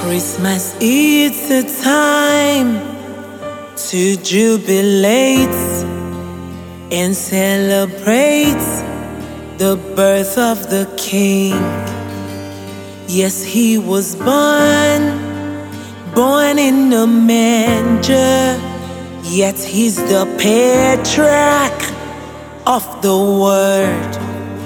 Christmas is a time to jubilate and celebrate the birth of the King. Yes, he was born in a manger, yet he's the patriarch of the world.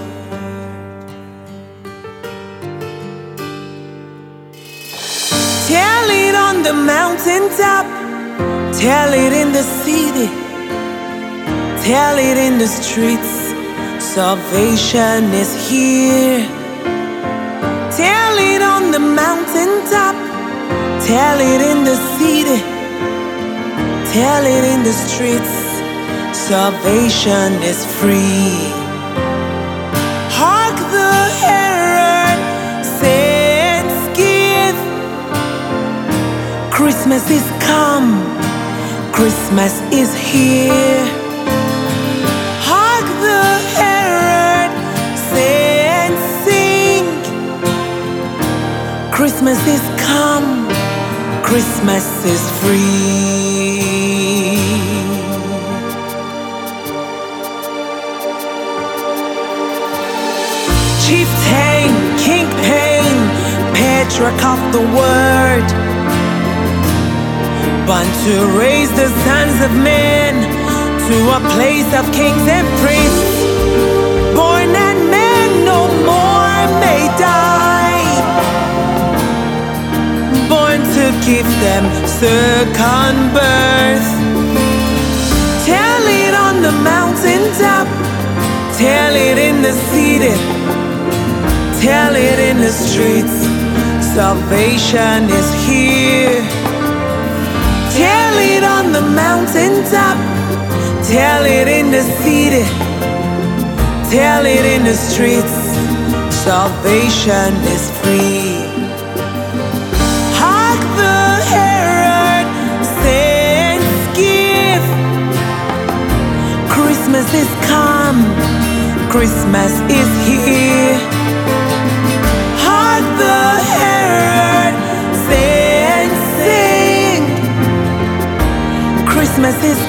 Tell it on the mountaintop, tell it in the city, tell it in the streets, salvation is here. Tell it on the mountaintop, tell it in the city, tell it in the streets, salvation is free. Hark the herald saints give, Christmas is come, Christmas is here. Hark the herald saints sing, Christmas is come, Christmas is free. Chieftain, kingpin, patriarch of the world, born to raise the sons of men to a place of kings and priests. Born that men no more may die, born to give them second birth. Tell it on the mountaintop, tell it in the city, tell it in the streets, salvation is here. Tell it on the mountaintop, tell it in the city, tell it in the streets, salvation is free. Hark the herald saints give, Christmas is come, Christmas is here. Hark the herald saints sing, Christmas is